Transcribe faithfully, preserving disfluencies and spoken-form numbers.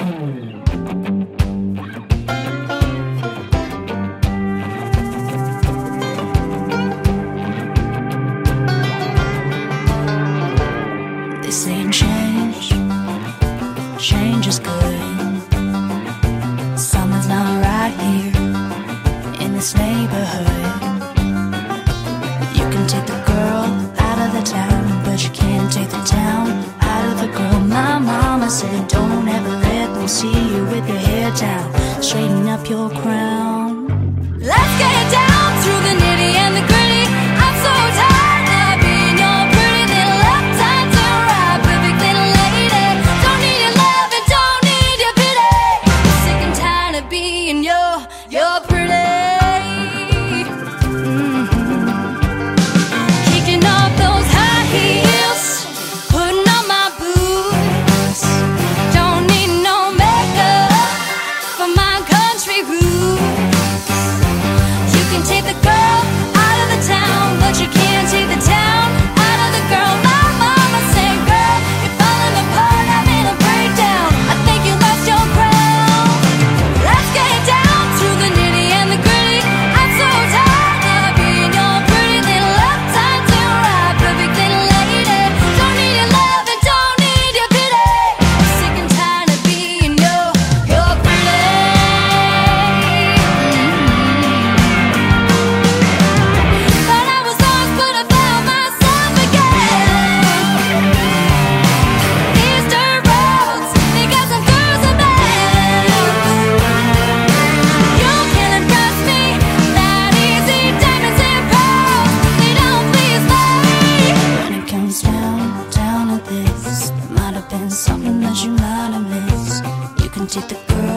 This ain't change, change is good. Something's not right here in this neighborhood. You can take the girl out of the town, but you can't take the town out of the girl. My mama said don't ever let them see you with your hair down. Straighten up your crown. Let's get down through the nitty and the gritty. I'm so tired of being your pretty little uptight to right, perfect little lady. Don't need your love and don't need your pity. Sick and tired of being your, your pretty. Mm-hmm. Kicking off those high heels, putting on my boots. Don't need no makeup for my country roots. You can take the girl out of the town, but you can't take the town out of the girl. My mama said, girl, you're falling apart, I'm in a breakdown. I think you lost your crown. Let's get down through the nitty and the gritty. I'm so tired of being your pretty little uptight to right, perfect little lady. Don't need your love and don't need your pity. Sick and tired of being your, your pretty. Thought I was lost, but I found myself again. These dirt roads, they got some girls about. You can't impress me that easy. Diamonds and pearls, they don't please me. When it comes down, down to this, there might have been something that you might have missed. You can take the girl